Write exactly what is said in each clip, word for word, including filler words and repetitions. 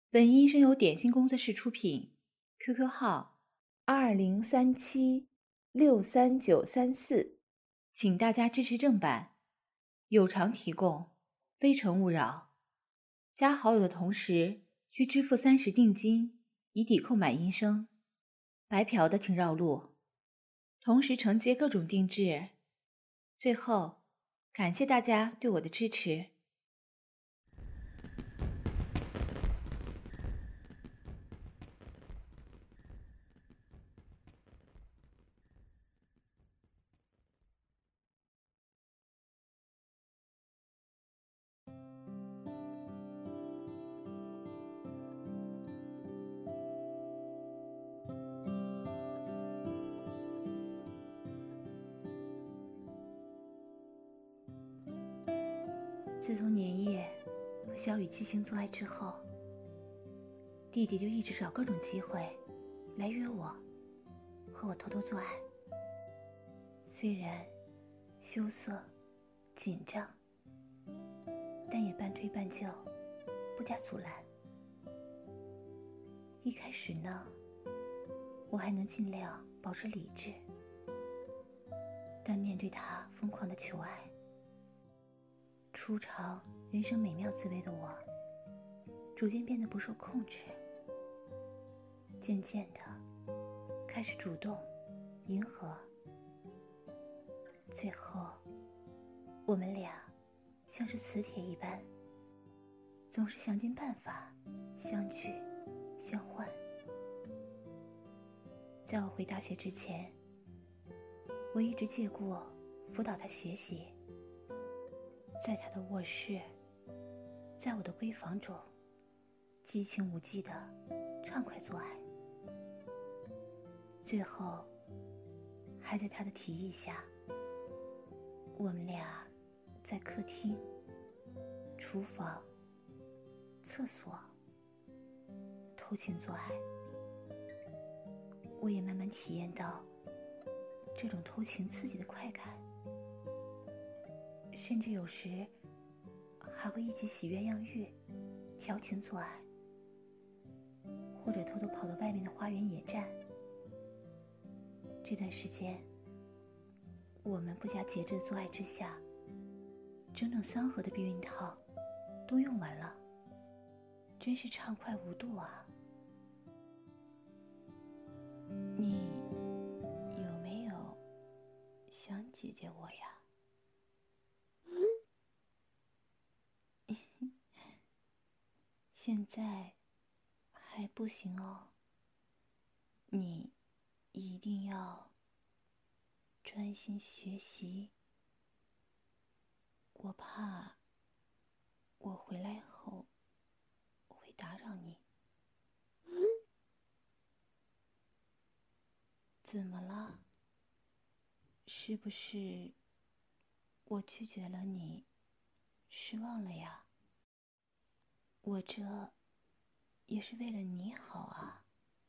本音声由点心工作室出品 ，Q Q 号二零三七六三九三四，请大家支持正版，有偿提供，非诚勿扰。加好友的同时需支付三十定金，以抵扣买音声。白嫖的请绕路，同时承接各种定制。最后，感谢大家对我的支持。自从年夜和小雨激情做爱之后，弟弟就一直找各种机会来约我，和我偷偷做爱。虽然羞涩、紧张，但也半推半就，不加阻拦。一开始呢，我还能尽量保持理智，但面对他疯狂的求爱，初尝人生美妙滋味的我，逐渐变得不受控制，渐渐的开始主动迎合。最后，我们俩像是磁铁一般，总是想尽办法相聚相换。在我回大学之前，我一直借故辅导他学习，在他的卧室，在我的闺房中，激情无忌的畅快做爱。最后，还在他的提议下，我们俩在客厅、厨房、厕所偷情做爱。我也慢慢体验到这种偷情刺激的快感，甚至有时还会一起洗鸳鸯浴、调情做爱，或者偷偷跑到外面的花园野战。这段时间，我们不加节制的做爱之下，整整三盒的避孕套都用完了，真是畅快无度啊！你有没有想姐姐我呀？现在还不行哦，你一定要专心学习，我怕我回来后会打扰你。怎么了？是不是我拒绝了你，失望了呀？我这也是为了你好啊。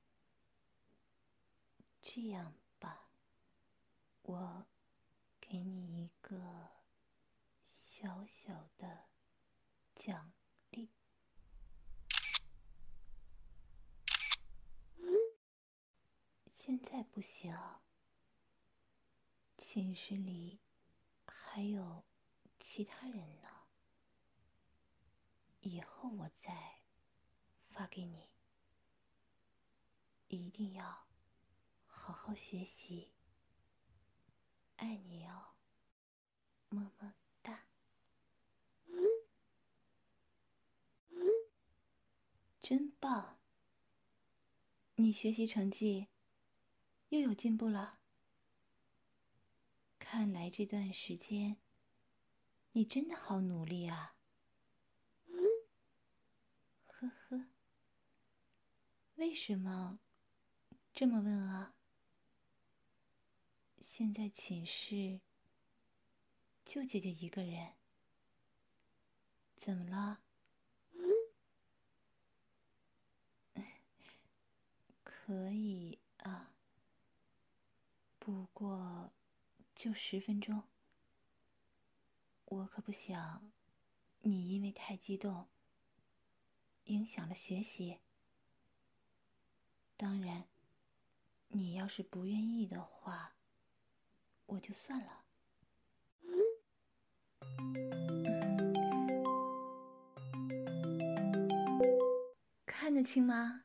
这样吧，我给你一个小小的奖励。现在不行，寝室里还有其他人呢，以后我再发给你。一定要好好学习，爱你哦，么么哒。真棒，你学习成绩又有进步了。看来这段时间你真的好努力啊。呵呵，为什么这么问啊？现在寝室就姐姐一个人，怎么了？可以啊，不过就十分钟，我可不想你因为太激动， 影响了学习。当然，你要是不愿意的话，我就算了。看得清吗？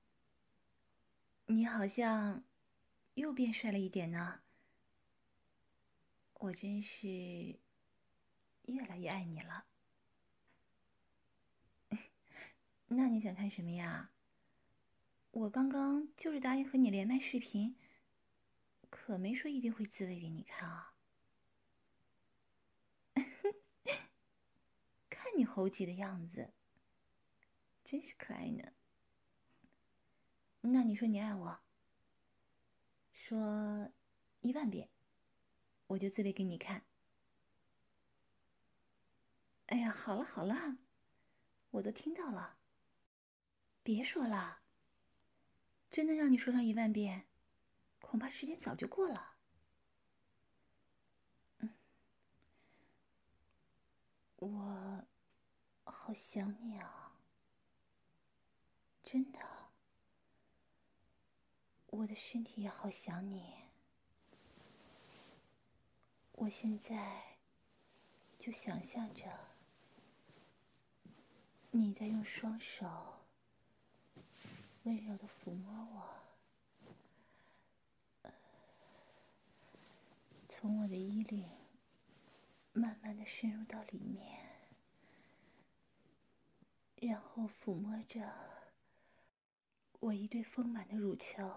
你好像又变帅了一点呢。我真是越来越爱你了。那你想看什么呀？我刚刚就是答应和你连麦视频，可没说一定会自慰给你看啊。看你猴急的样子，真是可爱呢。那你说你爱我，说一万遍，我就自慰给你看。哎呀，好了好了，我都听到了。别说了，真的让你说上一万遍，恐怕时间早就过了。嗯，我好想你啊，真的，我的身体也好想你。我现在就想象着你在用双手温柔地抚摸我，从我的衣领慢慢地深入到里面，然后抚摸着我一对丰满的乳球，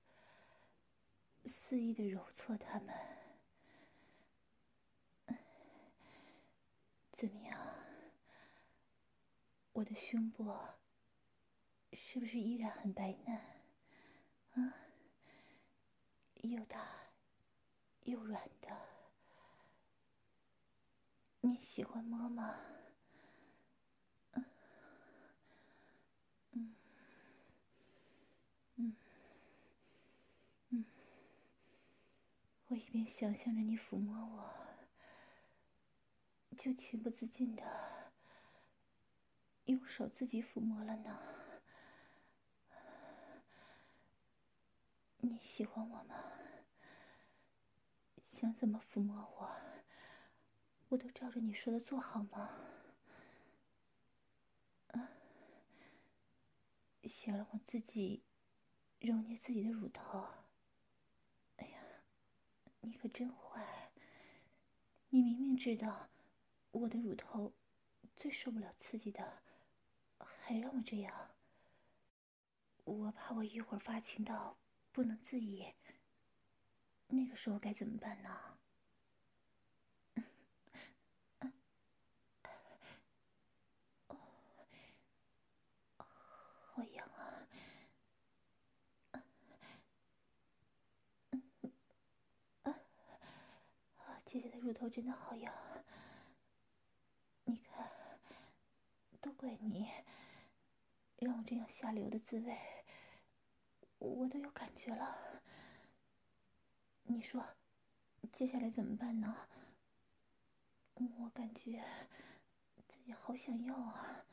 肆意地揉搓它们。怎么样？我的胸部是不是依然很白嫩？啊，又大又软的，你喜欢摸吗？嗯嗯嗯嗯，我一边想象着你抚摸我，就情不自禁的用手自己抚摸了呢。你喜欢我吗？想怎么抚摸我，我都照着你说的做好吗？啊，想让我自己揉捏自己的乳头？哎呀，你可真坏！你明明知道我的乳头最受不了刺激的，还让我这样。我怕我一会儿发情到不能自已，那个时候该怎么办呢？好痒啊！啊，姐姐的乳头真的好痒。你看，都怪你，让我这样下流的滋味，我都有感觉了。你说，接下来怎么办呢？我感觉自己好想要啊！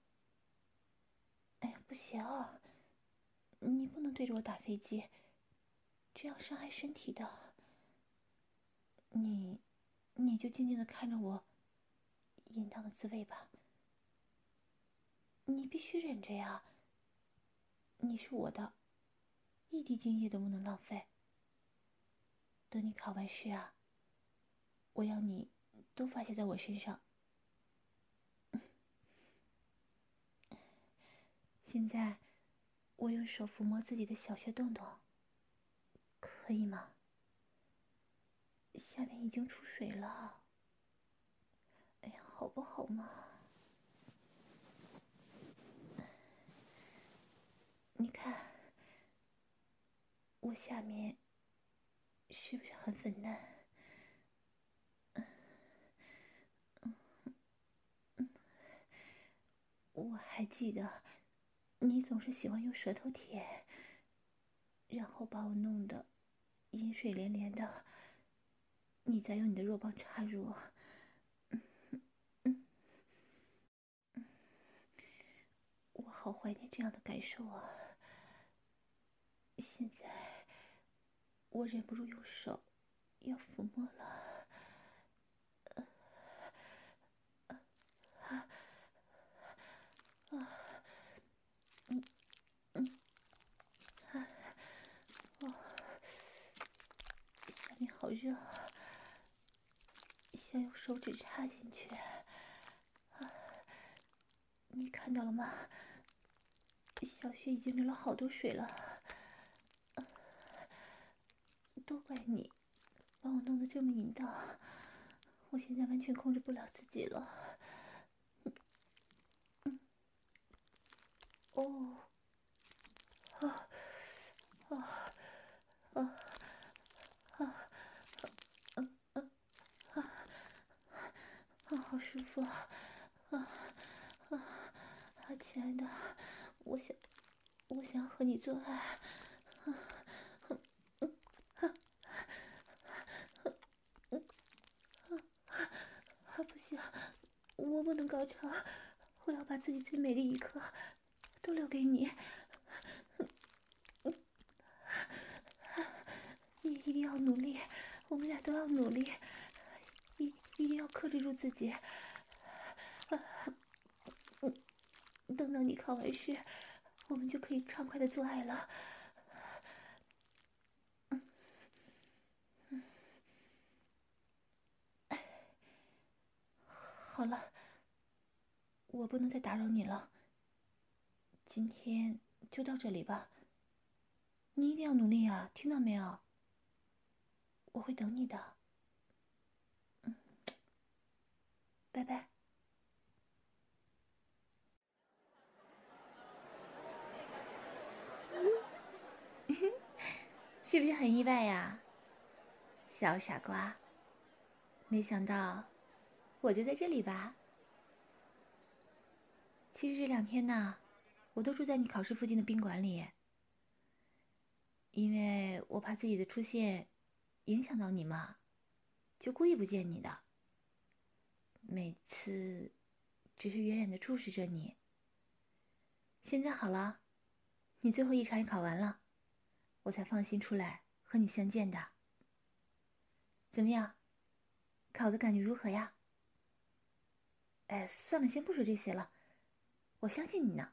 哎呀，不行，你不能对着我打飞机，这样伤害身体的。你，你就静静的看着我淫荡的滋味吧。你必须忍着呀，你是我的，一滴精液都不能浪费。等你考完试啊，我要你都发泄在我身上。现在，我用手抚摸自己的小穴洞洞，可以吗？下面已经出水了。哎呀，好不好嘛？你看，我下面是不是很粉嫩？我还记得，你总是喜欢用舌头舔，然后把我弄得饮水连连的，你再用你的肉棒插入。 我好怀念这样的感受啊！现在我忍不住用手要抚摸了。啊啊嗯嗯啊哦，下面好热啊，想用手指插进去。啊，你看到了吗？小穴已经流了好多水了。啊，都怪你，把我弄得这么淫荡，我现在完全控制不了自己了。嗯嗯，哦，啊啊啊啊！嗯嗯啊啊，好舒服啊！啊啊啊，亲爱的，我想，我想和你做爱。啊嗯嗯啊嗯啊，不行，我不能高潮，我要把自己最美的一刻都留给你。你一定要努力，我们俩都要努力，一一定要克制住自己。啊，嗯，等到你考完试，我们就可以畅快的做爱了。嗯嗯，好了，我不能再打扰你了，今天就到这里吧。你一定要努力啊，听到没有？我会等你的。嗯，拜拜。是不是很意外呀，小傻瓜？没想到我就在这里吧。其实这两天呢，我都住在你考试附近的宾馆里，因为我怕自己的出现影响到你嘛，就故意不见你的。每次只是远远的注视着你。现在好了，你最后一场也考完了，我才放心出来和你相见的。怎么样，考的感觉如何呀？哎，算了，先不说这些了，我相信你呢。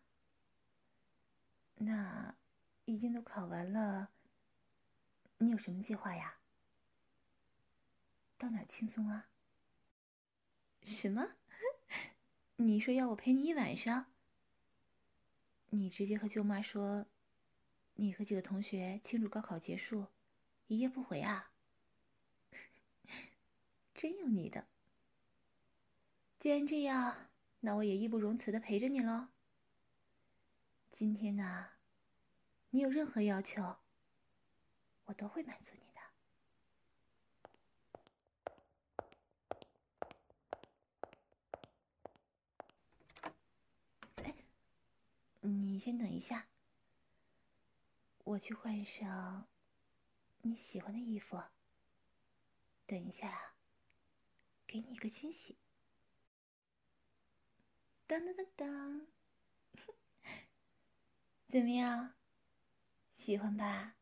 那已经都考完了，你有什么计划呀？到哪儿轻松啊？什么？你说要我陪你一晚上？你直接和舅妈说，你和几个同学庆祝高考结束，一夜不回啊？真有你的！既然这样，那我也义不容辞的陪着你喽。今天呢，你有任何要求，我都会满足你的。哎，你先等一下，我去换上你喜欢的衣服。等一下啊，给你一个惊喜。当当当当，怎么样？喜欢吧？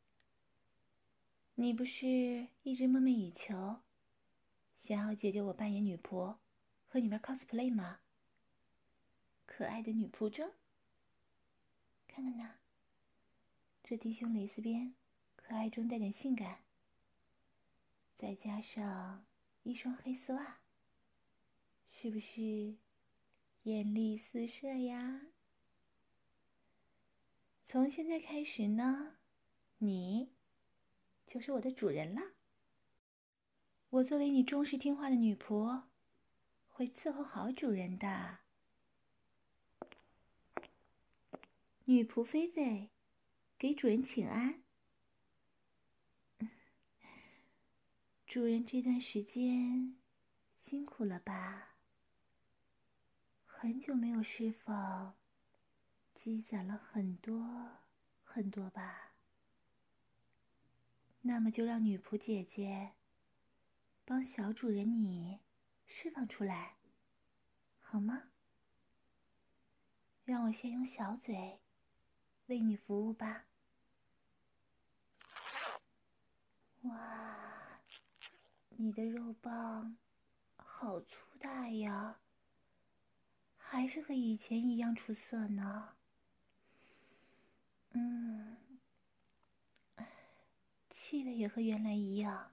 你不是一直梦寐以求，想要姐姐我扮演女仆，和你玩 cosplay 吗？可爱的女仆装，看看呐，这低胸蕾丝边，可爱中带点性感，再加上一双黑丝袜，是不是艳丽四射呀？从现在开始呢，你就是我的主人了。我作为你忠实听话的女仆，会伺候好主人的。女仆菲菲，给主人请安。主人这段时间辛苦了吧？很久没有释放，积攒了很多很多吧？那么就让女仆姐姐帮小主人你释放出来，好吗？ 让我先用小嘴为你服务吧。哇，你的肉棒好粗大呀，还是和以前一样出色呢。嗯，气味也和原来一样，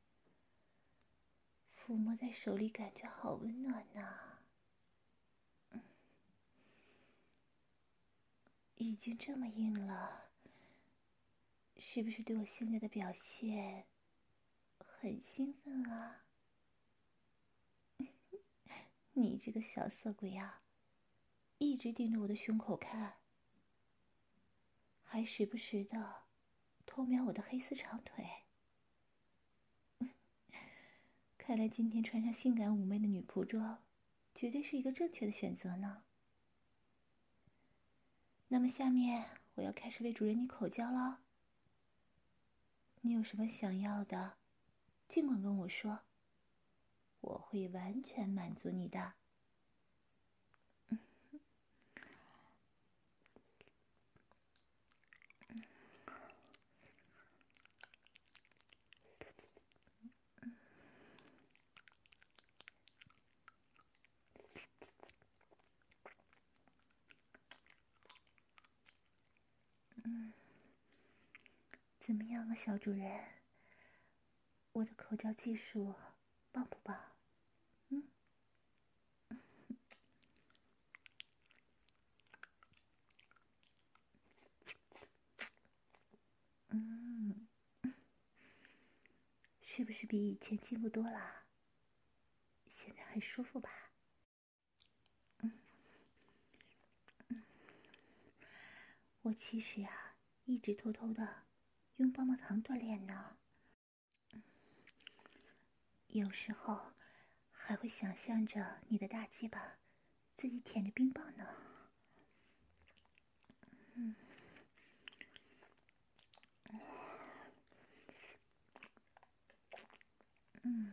抚摸在手里感觉好温暖呐。已经这么硬了，是不是对我现在的表现很兴奋啊？你这个小色鬼啊，一直盯着我的胸口看，还时不时的偷瞄我的黑丝长腿。看来今天穿上性感妩媚的女仆装，绝对是一个正确的选择呢。那么下面我要开始为主人你口交了。你有什么想要的，尽管跟我说，我会完全满足你的。嗯，怎么样啊，小主人？我的口交技术棒不棒？嗯。嗯，是不是比以前进步多了？现在很舒服吧？嗯嗯，我其实啊，一直偷偷的用棒棒糖锻炼呢。有时候还会想象着你的大鸡巴自己舔着冰棒呢。嗯。嗯。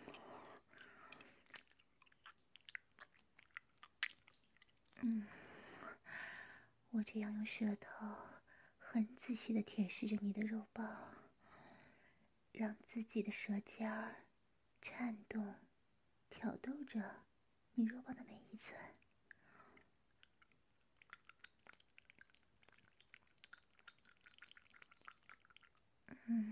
嗯，我这样用舌头很仔细地舔舐着你的肉棒，让自己的舌尖儿颤动，挑逗着你肉棒的每一寸。嗯，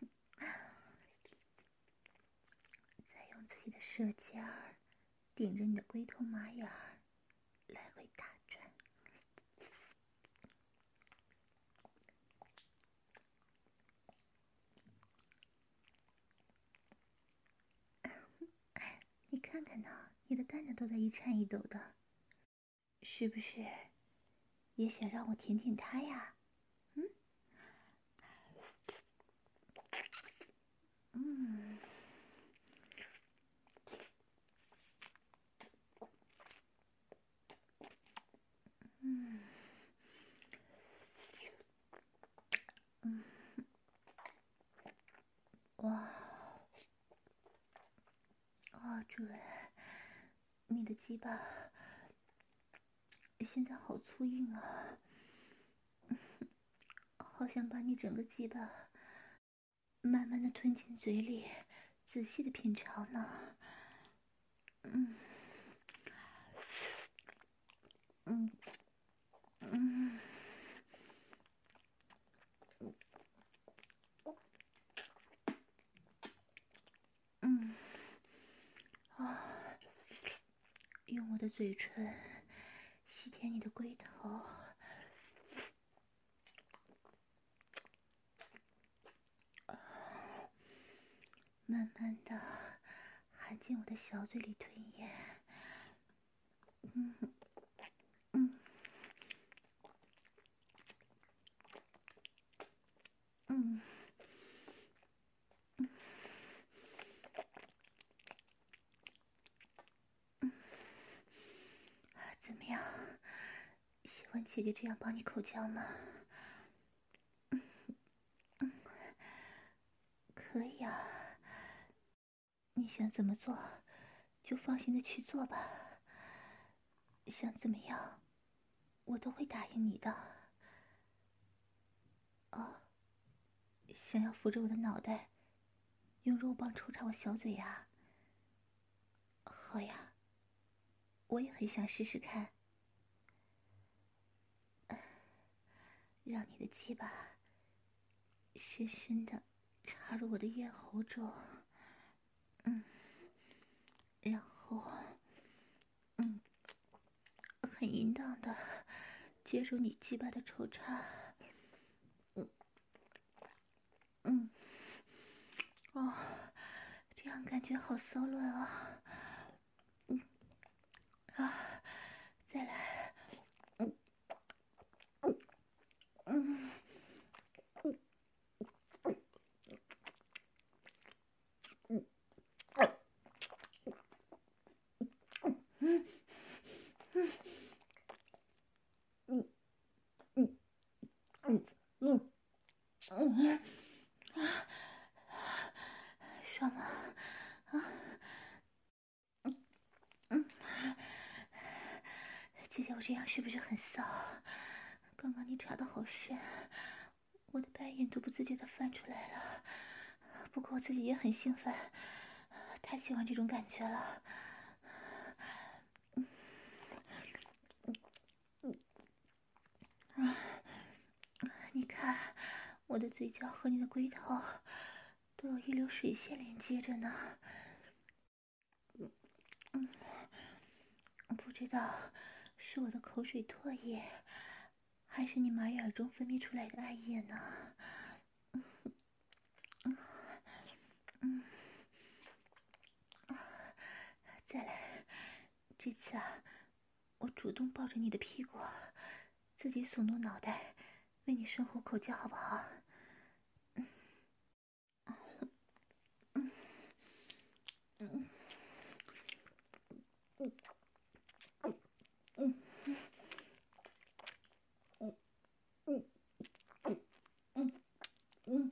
再用自己的舌尖儿顶着你的龟头马眼儿来回打转。你看看呢，你的蛋蛋都在一颤一抖的，是不是也想让我舔舔它呀？嗯。嗯。嗯。嗯。哇！啊，主人，你的鸡巴现在好粗硬啊，好想把你整个鸡巴慢慢的吞进嘴里，仔细的品尝呢。嗯。嗯。嗯。嗯。啊，用我的嘴唇吸舔你的龟头，慢慢的含进我的小嘴里吞咽。嗯。嗯。嗯。怎么样？喜欢姐姐这样帮你口交吗？可以啊，你想怎么做，就放心的去做吧。想怎么样， 我都会答应你的。哦，想要扶着我的脑袋，用肉棒抽插我小嘴啊？好呀，我也很想试试看。让你的鸡巴深深的插入我的咽喉中，嗯，然后，嗯，很淫荡的接受你鸡巴的抽插，嗯，嗯，哦，这样感觉好骚乱啊，嗯，啊，再来，嗯，嗯，嗯。爽吗？啊，嗯，姐姐，我这样是不是很骚？刚刚你插的好深，我的白眼都不自觉的翻出来了。不过我自己也很兴奋，太喜欢这种感觉了。啊，你看，我的嘴角和你的龟头都有一流水线连接着呢。嗯，不知道是我的口水唾液，还是你马眼中分泌出来的艾叶呢？嗯嗯，再来，这次啊，我主动抱着你的屁股，自己耸动脑袋，为你深喉口交，好不好？嗯嗯嗯嗯嗯嗯嗯嗯嗯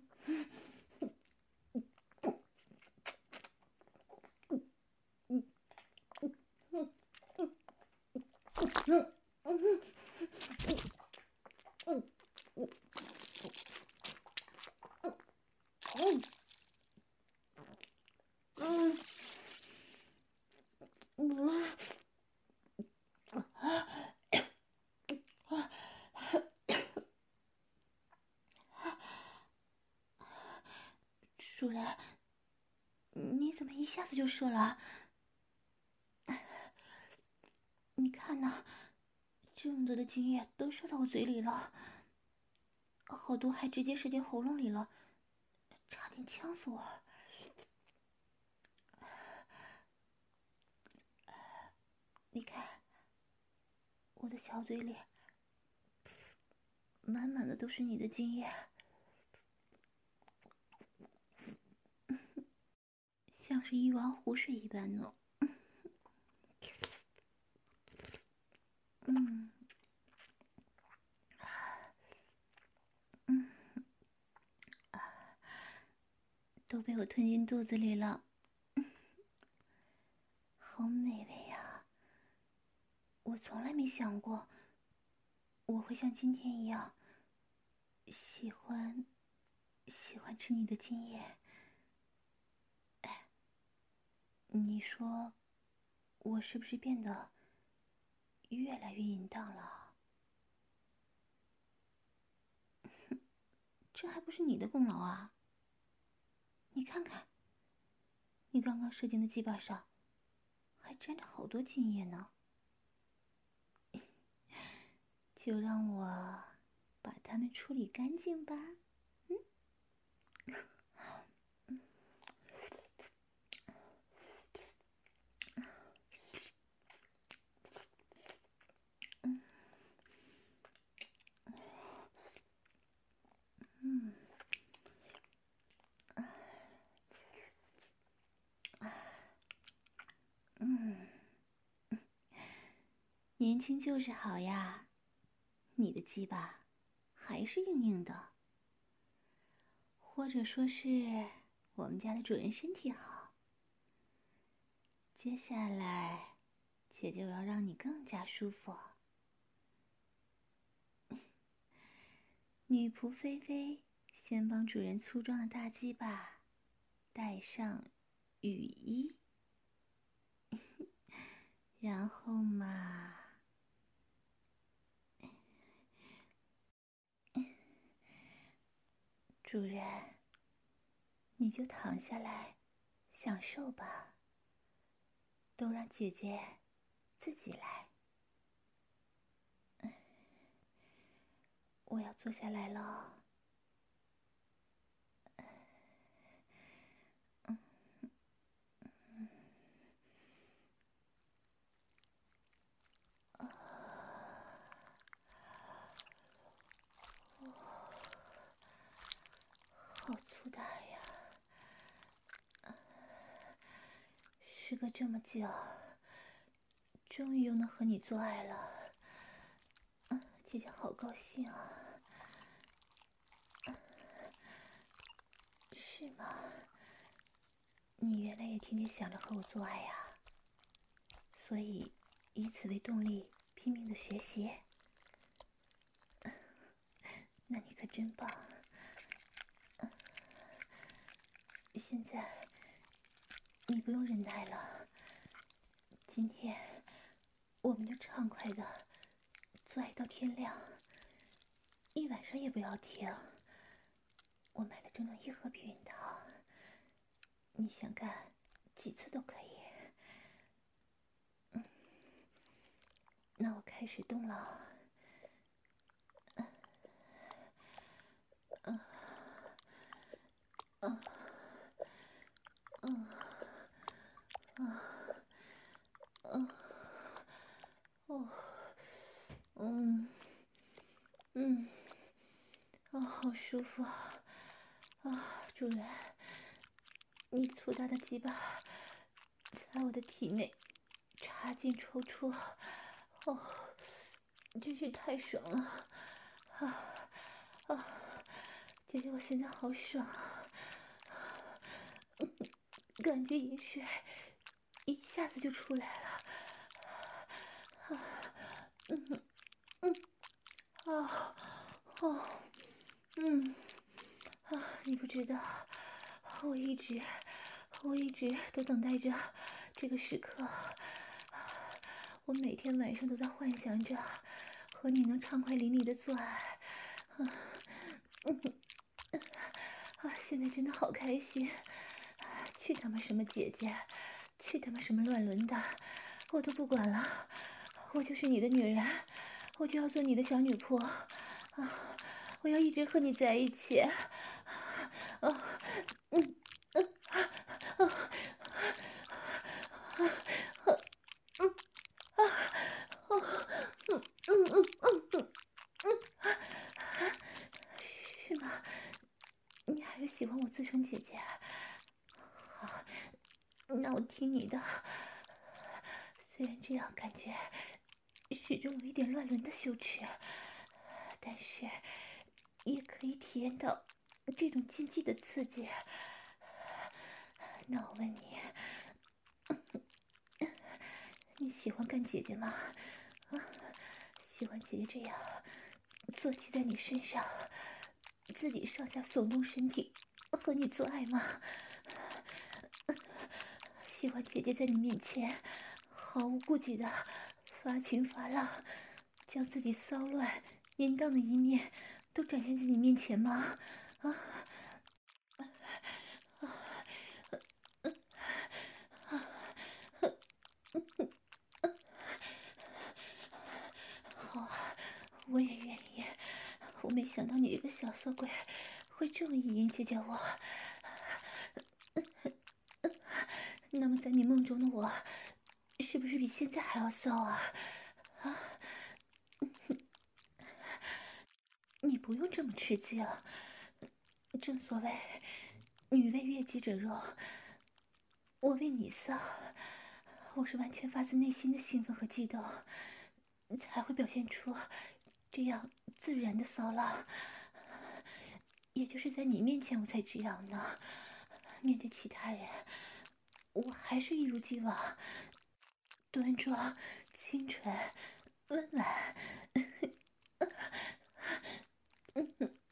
主人，你怎么一下子就射了？你看呐，这么多的精液都射到我嘴里了，好多还直接射进喉咙里了，差点呛死我。你看，我的小嘴里满满的都是你的精液，像是一汪湖水一般呢。嗯，嗯，都被我吞进肚子里了，好美味呀！我从来没想过我会像今天一样喜欢喜欢吃你的精液。哎，你说我是不是变得越来越淫荡了？这还不是你的功劳啊！你看看，你刚刚射精的鸡巴上还沾着好多精液呢。就让我把它们处理干净吧。嗯，嗯，嗯，嗯，年轻就是好呀。你的鸡巴还是硬硬的，或者说是我们家的主人身体好。接下来，姐就要让你更加舒服。 女仆菲菲先帮主人粗壮的大鸡巴戴上雨衣，然后嘛，主人，你就躺下来享受吧，都让姐姐自己来。我要坐下来了。好粗大呀！时隔这么久，终于又能和你做爱了，姐姐好高兴啊！是吗？你原来也天天想着和我做爱呀？所以以此为动力，拼命的学习。那你可真棒！现在你不用忍耐了，今天我们就畅快的做爱到天亮，一晚上也不要停。我买了整整一盒避孕套，你想干几次都可以。嗯，那我开始动了。嗯，嗯，嗯，嗯，嗯，哦，嗯，嗯，啊，好舒服啊！啊，主人，你粗大的鸡巴在我的体内插进抽出，哦，真是太爽了！啊啊，姐姐，我现在好爽啊！感觉饮水一下子就出来了。啊，嗯嗯，啊，哦，嗯，啊，你不知道，我一直，我一直都等待着这个时刻。我每天晚上都在幻想着和你能畅快淋漓的做爱。啊，嗯，啊，现在真的好开心！去他妈什么姐姐，去他妈什么乱伦的，我都不管了。我就是你的女人，我就要做你的小女仆啊！我要一直和你在一起。啊，嗯，嗯，啊，啊，啊，嗯，啊，哦，嗯嗯嗯嗯嗯嗯，是吗？你还是喜欢我自称姐姐？好，那我听你的。虽然这样感觉始终有一点乱伦的羞耻，但是也可以体验到这种禁忌的刺激。那我问你，你喜欢干姐姐吗？啊，喜欢姐姐这样坐骑在你身上，自己上下耸动身体和你做爱吗？喜欢姐姐在你面前毫无顾忌的发情发浪，将自己骚乱淫荡的一面都展现在你面前吗？啊？好啊，我也愿意。我没想到你这个小色鬼会这么意淫姐姐我。那么在你梦中的我，是不是比现在还要骚啊？啊？你不用这么吃惊，正所谓女为悦己者容，我为你骚，我是完全发自内心的兴奋和激动，才会表现出这样自然的骚浪。也就是在你面前我才这样呢，面对其他人，我还是一如既往端庄、清纯、温婉。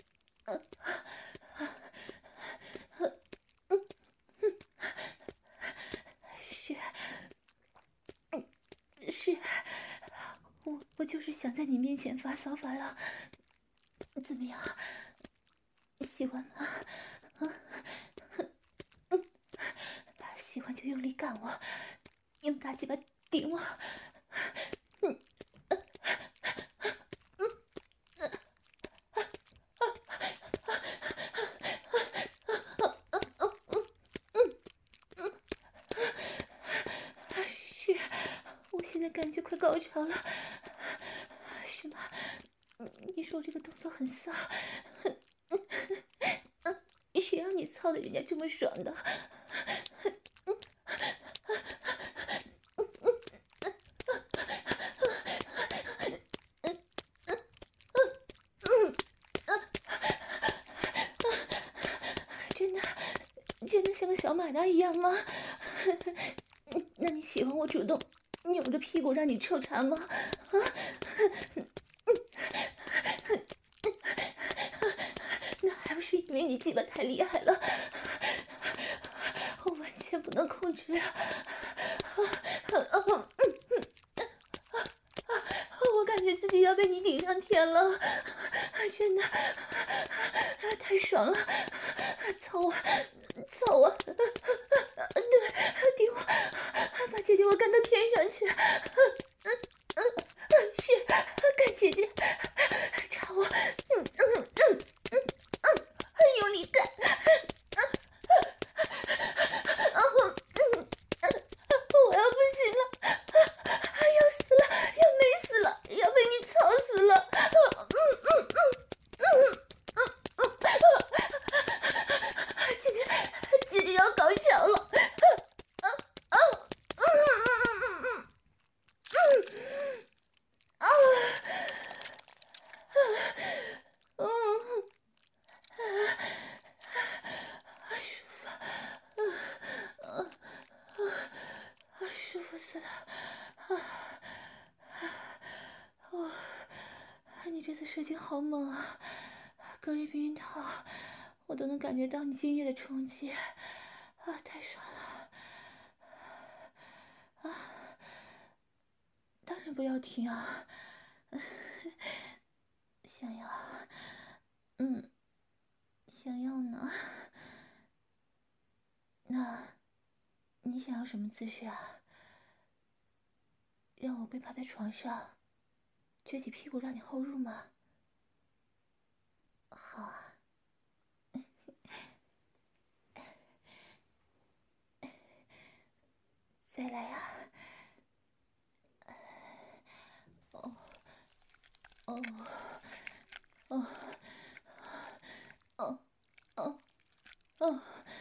想在你面前发骚发浪，怎么样？喜欢吗？啊，嗯，喜欢就用力干我，用大鸡巴顶我。嗯，是，我现在感觉快高潮了。是吗？你说我这个动作很骚，谁让你操的人家这么爽的？真的，真的像个小马达一样吗？那你喜欢我主动扭着屁股让你抽查吗？啊？那还不是因为你鸡巴太厉害了，我完全不能控制了。我感觉自己要被你顶上天了，真的，太爽了！操我，操我，对，顶我，把姐姐我干到天上去！是，干姐姐，插我，嗯嗯嗯嗯嗯，用力干！我要不行了，要死了，要没死了，要被你操死了！嗯嗯嗯嗯嗯嗯，姐姐，姐姐要高潮了！啊啊嗯嗯嗯嗯嗯啊嗯啊，舒服，啊啊啊，舒服死了！啊啊！你这次射精好猛啊！隔着避孕套，我都能感觉到你精液的冲击，啊，太爽了！啊，当然不要停啊！想要，嗯，想要呢。那，你想要什么姿势啊？让我跪趴在床上，撅起屁股让你后入吗？好啊。再来啊！哦哦哦哦哦哦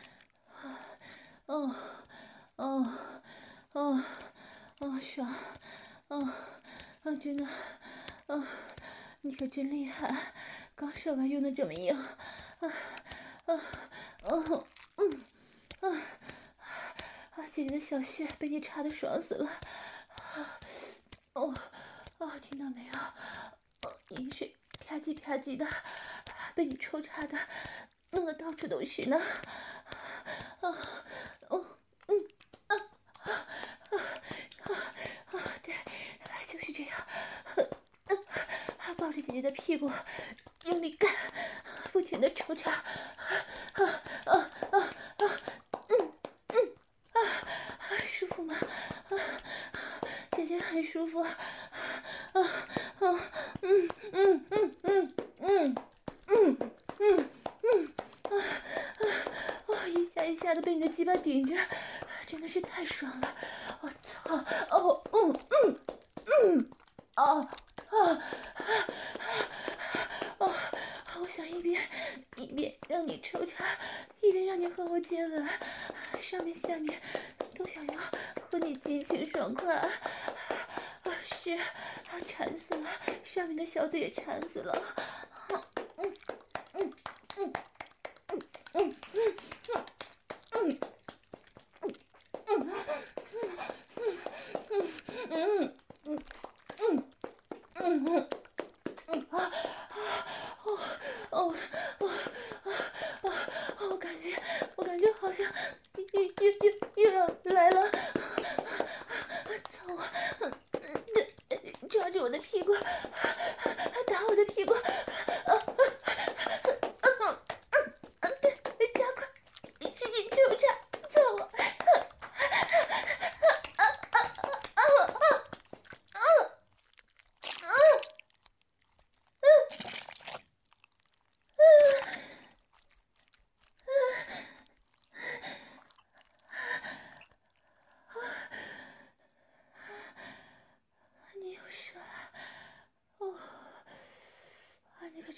哦哦哦哦，爽！哦哦，真的，哦，你可真厉害，刚射完用的这么硬，啊啊哦嗯啊啊！姐姐的小穴被你插的爽死了，哦哦，听到没有？哦，饮水啪叽啪叽的，被你抽插的，弄得到处都是呢。啊哦嗯啊啊啊啊！对，就是这样。啊，抱着姐姐的屁股用力干，不停的抽插。啊啊啊啊！嗯嗯啊啊，舒服吗？啊，姐姐很舒服。啊啊嗯嗯嗯嗯嗯嗯嗯嗯啊啊！哦，一下一下的被你的鸡巴顶着，真的是太爽了！我操！哦嗯嗯嗯哦啊哦！我想一边一边让你抽插，一边让你和我接吻，上面下面都想要和你激情爽快。啊，是，馋死了，上面的小嘴也馋死了。嗯嗯嗯嗯嗯嗯嗯嗯嗯嗯嗯嗯嗯。嗯啊啊哦哦哦啊啊！我感觉，我感觉好像又又又又要来了！操我！抓住我的屁股，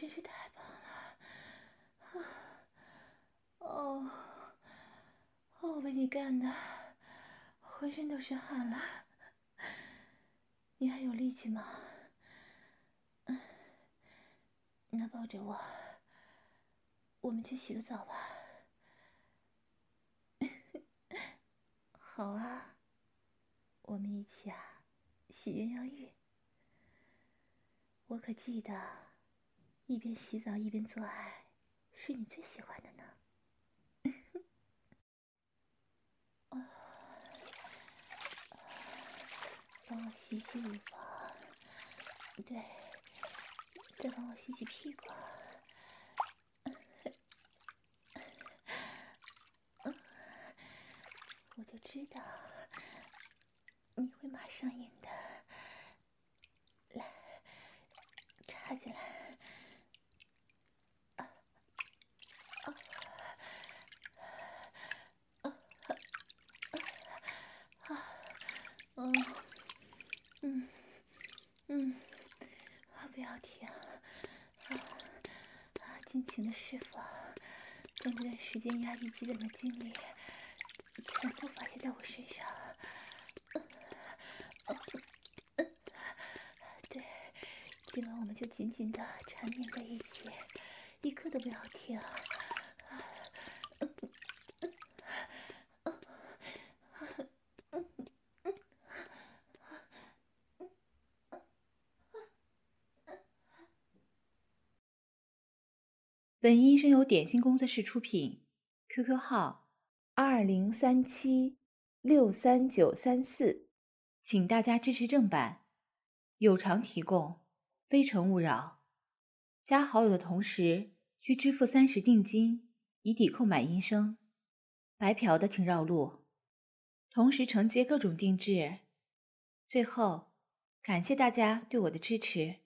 真是太棒了！啊，哦，哦，我被你干的浑身都是汗了。你还有力气吗？嗯，那抱着我，我们去洗个澡吧。好啊，我们一起啊，洗鸳鸯浴。我可记得，一边洗澡一边做爱，是你最喜欢的呢。哦，帮我洗洗乳房，对，再帮我洗洗屁股。我就知道你会马上赢的。来，插进来。啊啊啊啊！嗯嗯嗯，不要停啊！啊，尽情的释放，将这段时间压抑积攒的精力全部发泄在我身上。对，今晚我们就紧紧的缠绵在一起，一刻都不要停。本音声由点心工作室出品 ，Q Q 号二零三七六三九三四，请大家支持正版，有偿提供，非诚勿扰。加好友的同时需支付三十定金，以抵扣买音声。白嫖的请绕路。同时承接各种定制。最后，感谢大家对我的支持。